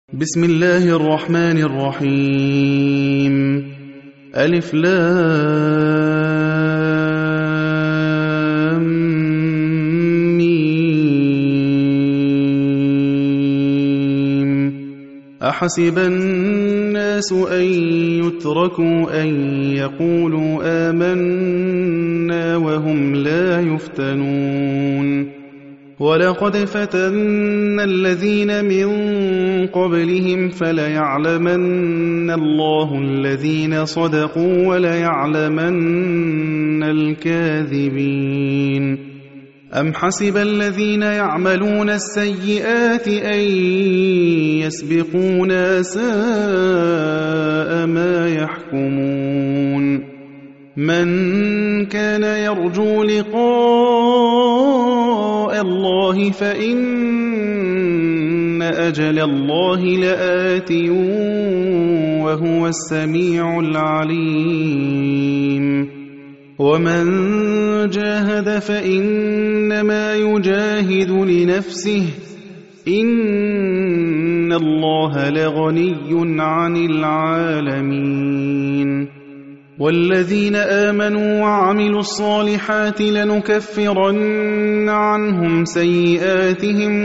بسم الله الرحمن الرحيم ألف لام ميم أحسب الناس أن يتركوا أن يقولوا آمنا وهم لا يفتنون ولقد فتنا الذين من قبلهم فليعلمن الله الذين صدقوا وليعلمن الكاذبين أم حسب الذين يعملون السيئات أن يسبقونا ساء ما يحكمون من كان يرجو لقاء الله فإن أجل الله لآت وهو السميع العليم ومن جاهد فإنما يجاهد لنفسه إن الله لغني عن العالمين والذين آمنوا وعملوا الصالحات لنكفرن عنهم سيئاتهم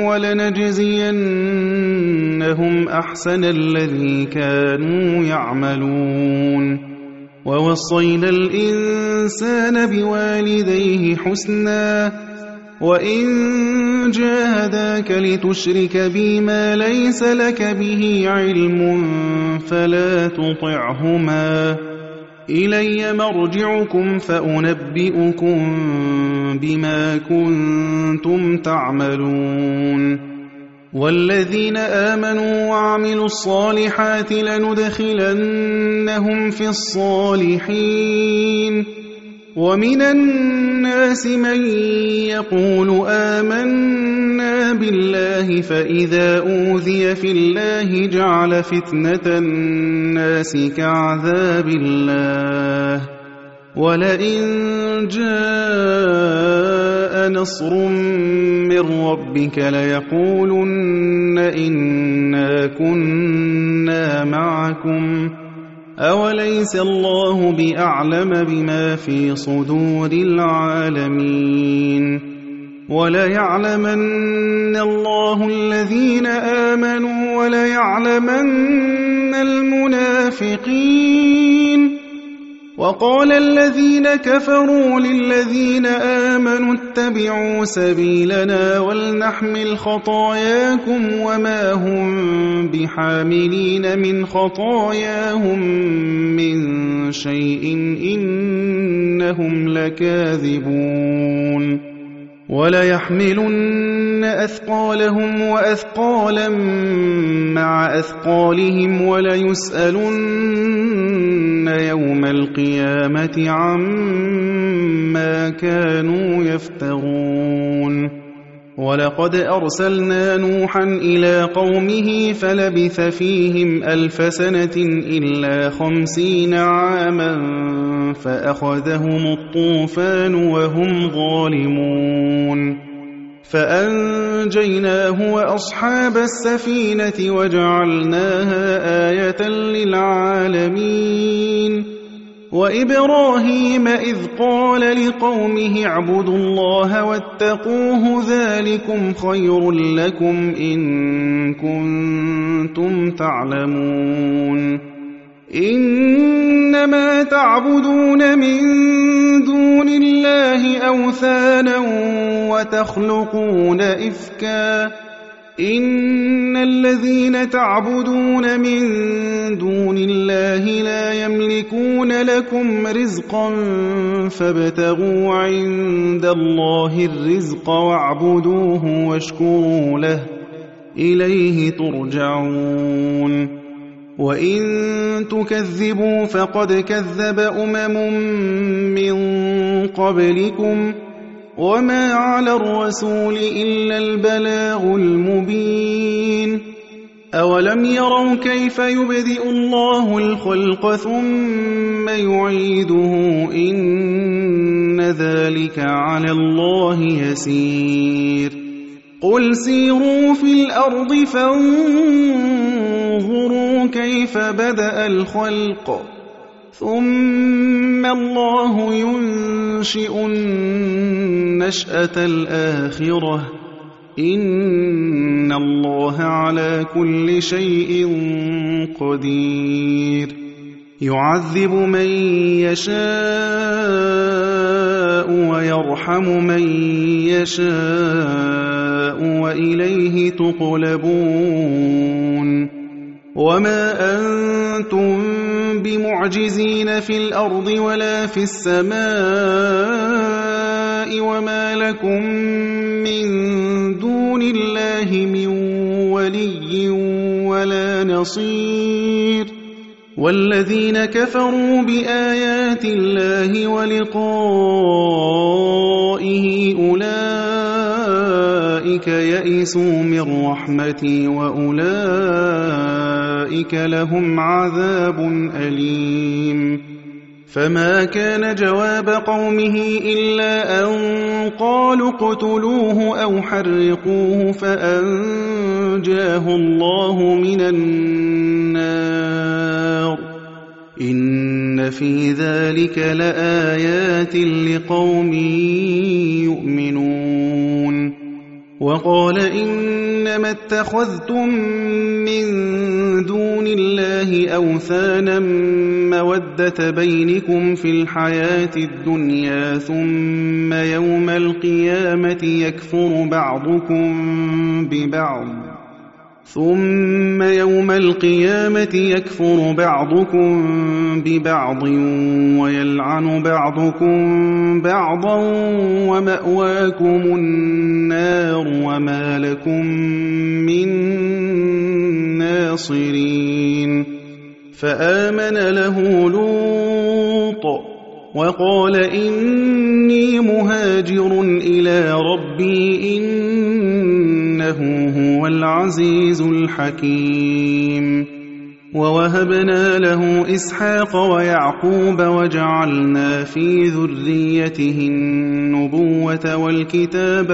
ولنجزينهم أحسن الذي كانوا يعملون ووصينا الإنسان بوالديه حسنا وإن جاهداك لتشرك بي ما ليس لك به علم فلا تطعهما إلي مرجعكم فأنبئكم بما كنتم تعملون والذين آمنوا وعملوا الصالحات لندخلنهم في الصالحين ومن الناس من يقول آمنا بالله فإذا أوذي في الله جعل فتنة الناس كعذاب الله ولئن جاء نصر من ربك ليقولن إنا كنا معكم أوليس الله بأعلم بما في صدور العالمين وليعلمن الله الذين آمنوا وليعلمن المنافقين وقال الذين كفروا للذين آمنوا اتبعوا سبيلنا ولنحمل خطاياكم وما هم بحاملين من خطاياهم من شيء إنهم لكاذبون وليحملن أثقالهم وأثقالا مع أثقالهم وليسألن يوم القيامة عما كانوا يفترون ولقد أرسلنا نوحا إلى قومه فلبث فيهم 1000 سنة إلا 50 عاما فأخذهم الطوفان وهم ظالمون فأنجيناه وأصحاب السفينة وجعلناها آية للعالمين وإبراهيم إذ قال لقومه اعبدوا الله واتقوه ذلكم خير لكم إن كنتم تعلمون إنما تعبدون من دون الله أوثانا وتخلقون إفكا إن الذين تعبدون من دون الله لا يملكون لكم رزقا فابتغوا عند الله الرزق واعبدوه واشكروا له إليه ترجعون وإن تكذبوا فقد كذب من قبلكم وما على الرسول إلا البلاغ المبين أولم يروا كيف يبدئ الله الخلق ثم يعيده إن ذلك على الله يسير قل سيروا في الأرض فانظروا كيف بدأ الخلق ثم الله ينشئ النشأة الآخرة إن الله على كل شيء قدير يعذب من يشاء ويرحم من يشاء وإليه تقلبون وما أنتم بمعجزين في الأرض ولا في السماء وما لكم من دون الله من ولي ولا نصير والذين كفروا بآيات الله ولقائه أولئك يئسوا من رحمتي وأولئك لهم عذاب أليم فما كان جواب قومه إلا أن قالوا اقتلوه أو حرقوه فأنجاه الله من النار إن في ذلك لآيات لقوم يؤمنون وقال إنما اتخذتم من دون الله أوثانا مودة بينكم في الحياة الدنيا ثم يوم القيامة يكفر بعضكم ببعض ويلعن بعضكم بعضا ومأواكم النار وما لكم من ناصرين فآمن له لوط وقال إني مهاجر إلى ربي إنه هو العزيز الحكيم ووهبنا له إسحاق ويعقوب وجعلنا في ذريته النبوة والكتاب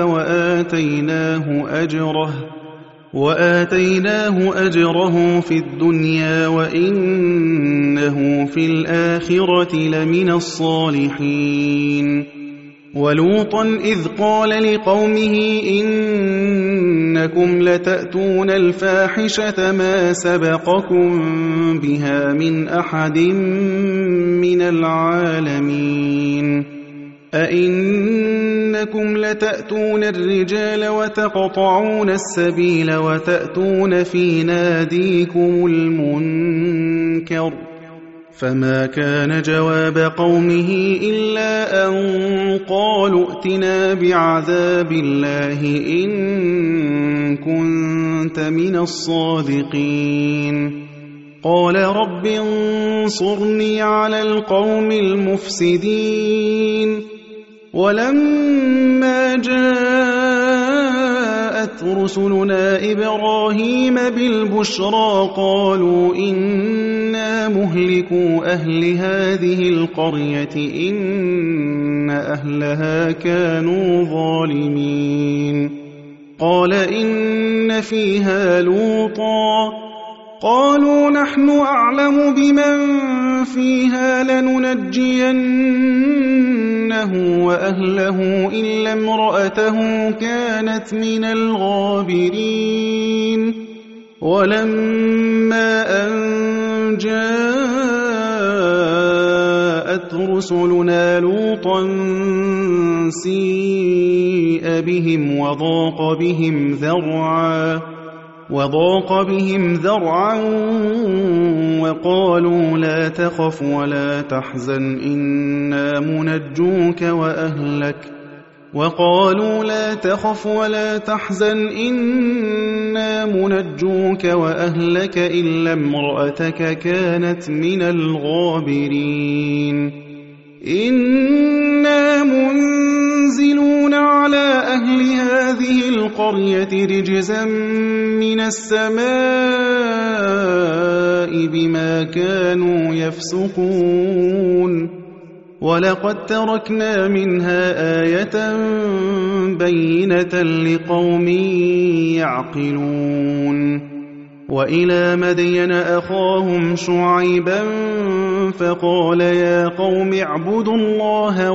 وآتيناه أجره في الدنيا وإنه في الآخرة لمن الصالحين ولوطا إذ قال لقومه إنكم لتأتون الفاحشة ما سبقكم بها من أحد من العالمين أئنكم لتأتون الرجال وتقطعون السبيل وتأتون في ناديكم المنكر فما كان جواب قومه إلا أن قالوا ائتنا بعذاب الله إن كنت من الصادقين قال رب انصرني على القوم المفسدين ولما جاءت رسلنا إبراهيم بالبشرى قالوا إنا مهلكو أهل هذه القرية إن أهلها كانوا ظالمين قال إن فيها لوطا قالوا نحن أعلم بمن فيها لننجينه وأهله إلا امرأته كانت من الغابرين ولما أن جاءت رسلنا لوطا سيء بهم وضاق بهم ذرعا وقالوا لا تخف ولا تحزن إنا منجوك وأهلك إلا امرأتك كانت من الغابرين إنا منزلون على أهل هذه القرية رجزا من السماء بما كانوا يفسقون وَلَقَدْ تَرَكْنَا مِنْهَا آيَةً بَيِّنَةً لِقَوْمٍ يَعْقِلُونَ وَإِلَى مَدْيَنَ أَخَاهُمْ شُعَيْبًا فَقَالَ يَا قَوْمِ اعْبُدُوا اللَّهَ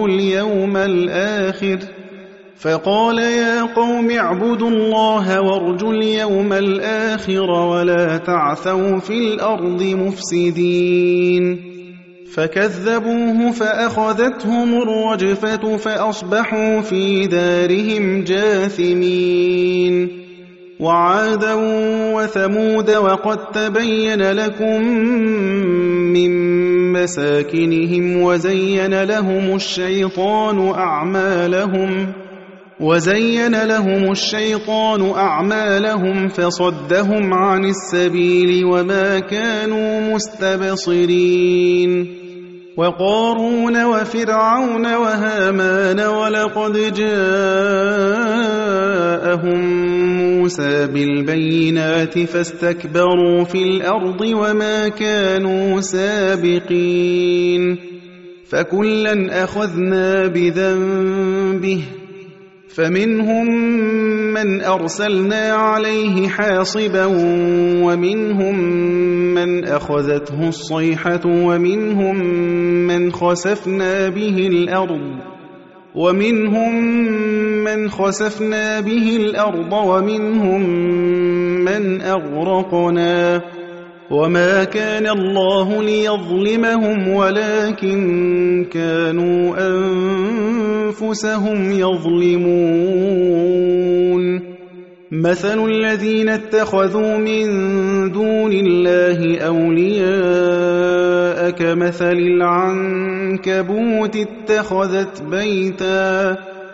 وَارْجُوا الْيَوْمَ الْآخِرَ وَلَا تَعْثَوْا فِي الْأَرْضِ مُفْسِدِينَ فَكَذَّبُوهُ فَأَخَذَتْهُمُ الرَّجْفَةُ فَأَصْبَحُوا فِي دَارِهِمْ جَاثِمِينَ وَعَادًا وَثَمُودَ وَقَدْ تَبَيَّنَ لَكُم مِّن مَّسَاكِنِهِمْ وَزَيَّنَ لَهُمُ الشَّيْطَانُ أَعْمَالَهُمْ فَصَدَّهُمْ عَنِ السَّبِيلِ وَمَا كَانُوا مُسْتَبْصِرِينَ وَقَارُونَ وَفِرْعَوْنَ وَهَامَانَ وَلَقَدْ جَاءَهُم مُّوسَىٰ بِالْبَيِّنَاتِ فَاسْتَكْبَرُوا فِي الْأَرْضِ وَمَا كَانُوا سَابِقِينَ فَكُلًّا أَخَذْنَا بِذَنبِهِ فَمِنْهُم مَّنْ أَرْسَلْنَا عَلَيْهِ حَاصِبًا وَمِنْهُم مَّنْ أَخَذَتْهُ الصَّيْحَةُ وَمِنْهُم مَّنْ خَسَفْنَا بِهِ الْأَرْضَ وَمِنْهُم مَّنْ أَغْرَقْنَا وَمَا كَانَ اللَّهُ لِيَظْلِمَهُمْ وَلَٰكِن كَانُوا أَنفُسَهُمْ يَظْلِمُونَ مَثَلُ الَّذِينَ اتَّخَذُوا مِن دُونِ اللَّهِ أَوْلِيَاءَ كَمَثَلِ الْعَنكَبُوتِ اتَّخَذَتْ بَيْتًا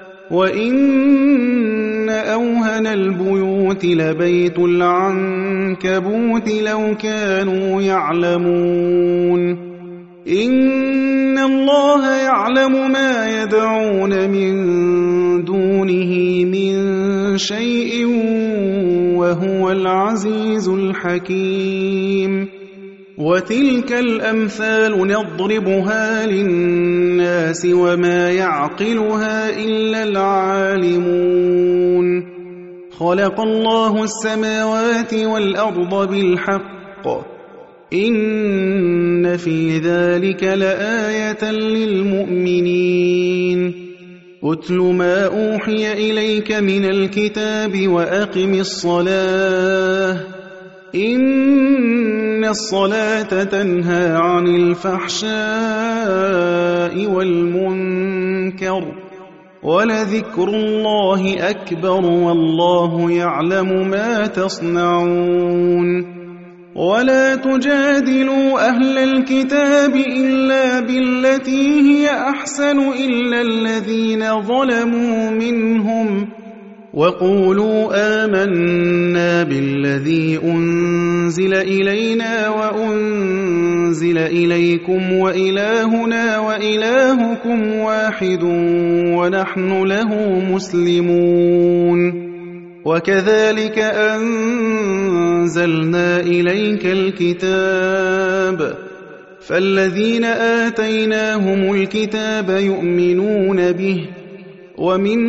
وَإِنَّ أَوْهَنَ الْبُيُوتِ لَبَيْتُ الْعَنكَبُوتِ لَوْ كَانُوا يَعْلَمُونَ إِنَّ اللَّهَ يَعْلَمُ مَا يَدْعُونَ مِن دُونِهِ مِن شَيْءٍ وَهُوَ الْعَزِيزُ الْحَكِيمُ وَتِلْكَ الْأَمْثَالُ نَضْرِبُهَا لِلنَّاسِ وَمَا يَعْقِلُهَا إِلَّا الْعَالِمُونَ خَلَقَ اللَّهُ السَّمَاوَاتِ وَالْأَرْضَ بِالْحَقِّ إِنَّ فِي ذَلِكَ لَآيَةً لِلْمُؤْمِنِينَ أُتْلُ مَا أُوحِيَ إِلَيْكَ مِنَ الْكِتَابِ وَأَقِمِ الصَّلَاةَ إِنَّ الصَّلَاةَ تَنْهَىٰ عَنِ الْفَحْشَاءِ وَالْمُنكَرِ وَلَذِكْرُ اللَّهِ أَكْبَرُ وَاللَّهُ يَعْلَمُ مَا تَصْنَعُونَ وَلَا تُجَادِلُوا أَهْلَ الْكِتَابِ إِلَّا بِالَّتِي هِيَ أَحْسَنُ إِلَّا الَّذِينَ ظَلَمُوا مِنْهُمْ وَقُولُوا آمَنَّا بِالَّذِي أُنزِلَ إِلَيْنَا وَأُنزِلَ إِلَيْكُمْ وَإِلَٰهُنَا وَإِلَٰهُكُمْ وَاحِدٌ وَنَحْنُ لَهُ مُسْلِمُونَ وَكَذَلِكَ أَنزَلْنَا إِلَيْكَ الْكِتَابَ فَالَّذِينَ آتَيْنَاهُمُ الْكِتَابَ يُؤْمِنُونَ بِهِ وَمِنْ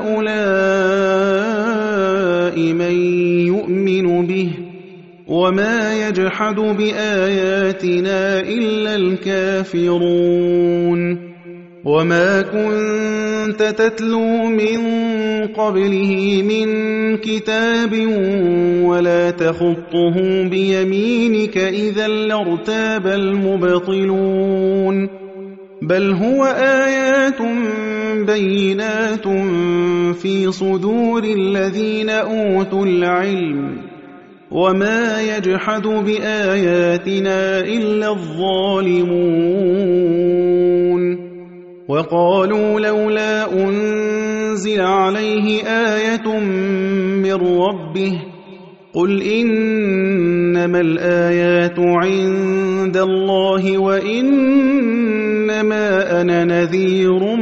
هَٰؤُلَاءِ مَن يُؤْمِنُ بِهِ وَمَا يَجْحَدُ بِآيَاتِنَا إِلَّا الْكَافِرُونَ وَمَا كُنتَ تَتْلُو مِن قَبْلِهِ مِن كِتَابٍ وَلَا تَخُطُّهُ بِيَمِينِكَ إِذًا لَّارْتَابَ الْمُبْطِلُونَ بَلْ هُوَ آيَاتٌ بَيِّنَاتٌ فِي صُدُورِ الَّذِينَ أُوتُوا الْعِلْمَ وَمَا يَجْحَدُ بِآيَاتِنَا إِلَّا الظَّالِمُونَ وَقَالُوا لَوْلَا أُنزِلَ عَلَيْهِ آيَةٌ مِّن رَّبِّهِ قُلْ إِنَّمَا الْآيَاتُ عِندَ اللَّهِ وَإِنَّمَا أَنَا نَذِيرٌ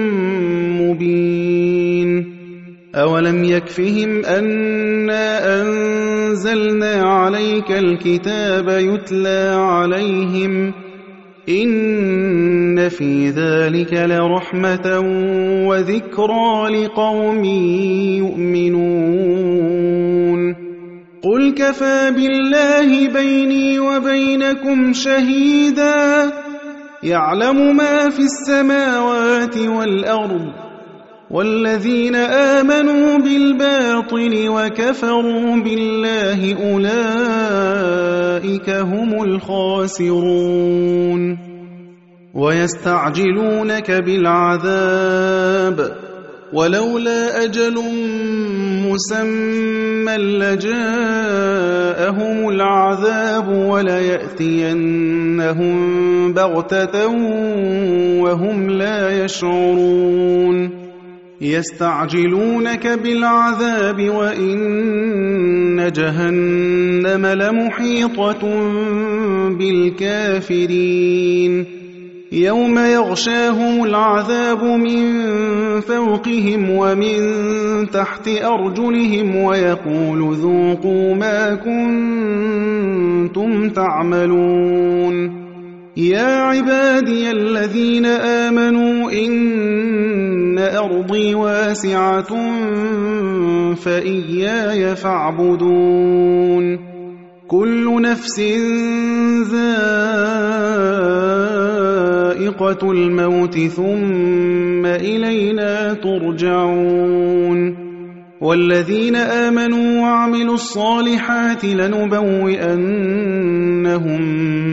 مُّبِينٌ أَوَلَمْ يَكْفِهِمْ أَنَّا أَنزَلْنَا عَلَيْكَ الْكِتَابَ يُتْلَىٰ عَلَيْهِمْ إن في ذلك لرحمة وذكرى لقوم يؤمنون قل كفى بالله بيني وبينكم شهيدا يعلم ما في السماوات والأرض والذين آمنوا بالباطل وكفروا بالله أولئك هم الخاسرون ويستعجلونك بالعذاب ولولا أجل مسمى لجاءهم العذاب وليأتينهم بغتة وهم لا يشعرون يستعجلونك بالعذاب وإن جهنم لمحيطة بالكافرين يوم يغشاهم العذاب من فوقهم ومن تحت أرجلهم ويقول ذوقوا ما كنتم تعملون يا عبادي الذين آمنوا إن أرضي واسعة فإياي فاعبدون كل نفس ذائقة الموت ثم إلينا ترجعون والذين آمنوا وعملوا الصالحات لنبوئنهم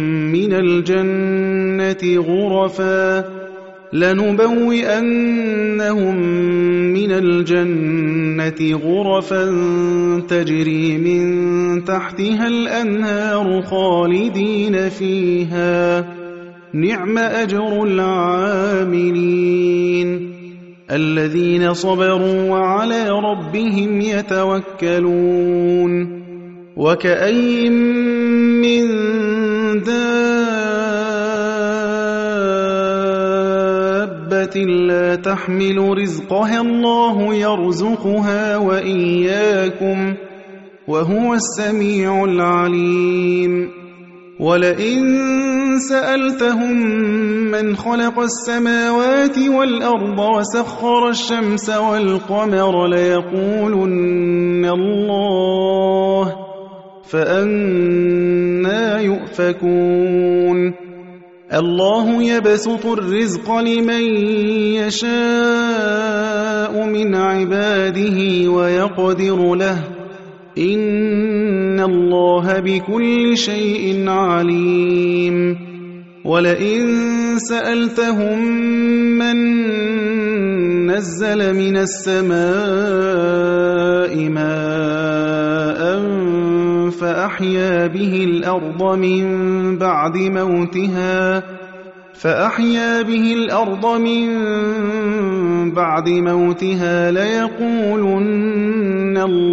من الجنة غرفا تجري من تحتها الأنهار خالدين فيها نعم أجر العاملين الذين صبروا وعلى ربهم يتوكلون وكأين من دابة لا تحمل رزقها الله يرزقها وإياكم وهو السميع العليم ولئن سألتهم من خلق السماوات والأرض وسخر الشمس والقمر ليقولن الله فأنى يؤفكون الله يبسط الرزق لمن يشاء من عباده ويقدر له إن الله بكل شيء عليم ولئن سألتهم من نزل من السماء ماء فأحيا به الأرض من بعد موتها ليقولن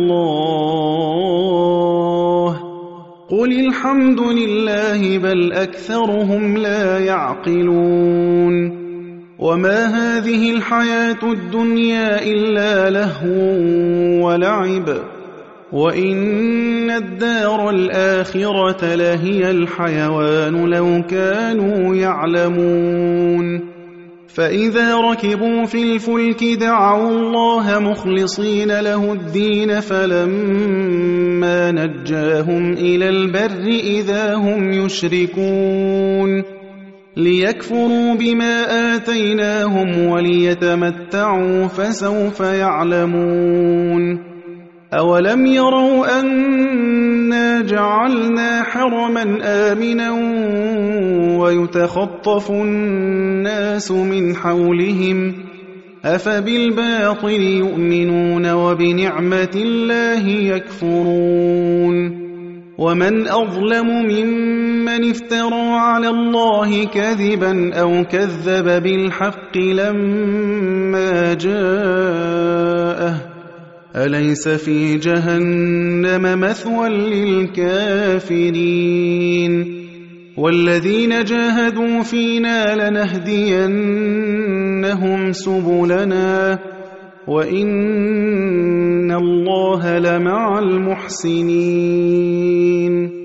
الله قل الحمد لله بل أكثرهم لا يعقلون وما هذه الحياة الدنيا إلا لهو ولعب وإن الدار الآخرة لهي الحيوان لو كانوا يعلمون فإذا ركبوا في الفلك دعوا الله مخلصين له الدين فلما نجاهم إلى البر إذا هم يشركون ليكفروا بما آتيناهم وليتمتعوا فسوف يعلمون أولم يروا أنا جعلنا حرما آمنا ويتخطف الناس من حولهم أفبالباطل يؤمنون وبنعمة الله يكفرون ومن أظلم ممن افترى على الله كذبا أو كذب بالحق لما جاءه أليس في جهنم مثوى للكافرين والذين جاهدوا فينا لنهدينهم سبلنا وإن الله لمع المحسنين